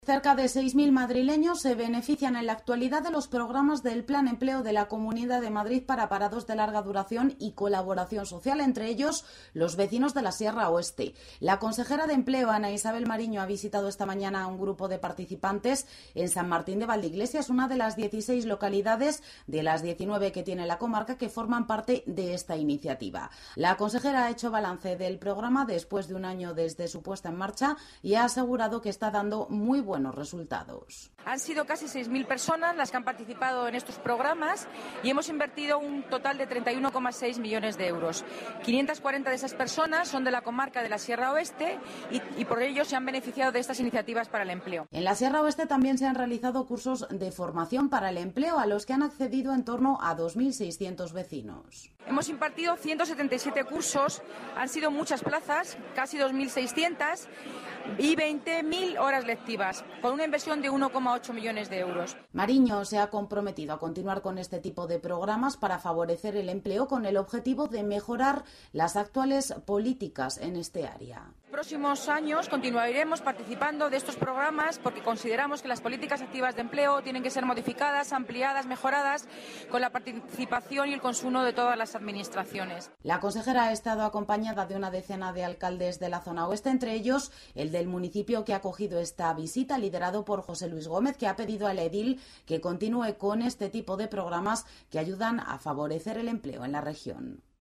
Cerca de 6.000 madrileños se benefician en la actualidad de los programas del Plan Empleo de la Comunidad de Madrid para parados de larga duración y colaboración social, entre ellos los vecinos de la Sierra Oeste. La consejera de Empleo, Ana Isabel Mariño, ha visitado esta mañana a un grupo de participantes en San Martín de Valdeiglesias, una de las 16 localidades de las 19 que tiene la comarca que forman parte de esta iniciativa. La consejera ha hecho balance del programa después de un año desde su puesta en marcha y ha asegurado que está dando muy buenos resultados. Han sido casi 6.000 personas las que han participado en estos programas y hemos invertido un total de 31,6 millones de euros. 540 de esas personas son de la comarca de la Sierra Oeste y por ello se han beneficiado de estas iniciativas para el empleo. En la Sierra Oeste también se han realizado cursos de formación para el empleo a los que han accedido en torno a 2.600 vecinos. Hemos impartido 177 cursos, han sido muchas plazas, casi 2.600 y 20.000 horas lectivas, con una inversión de 1,8 millones de euros. Mariño se ha comprometido a continuar con este tipo de programas para favorecer el empleo con el objetivo de mejorar las actuales políticas en este área. En los próximos años continuaremos participando de estos programas porque consideramos que las políticas activas de empleo tienen que ser modificadas, ampliadas, mejoradas con la participación y el consumo de todas las administraciones. La consejera ha estado acompañada de una decena de alcaldes de la zona oeste, entre ellos el del municipio que ha acogido esta visita, liderado por José Luis Gómez, que ha pedido al edil que continúe con este tipo de programas que ayudan a favorecer el empleo en la región.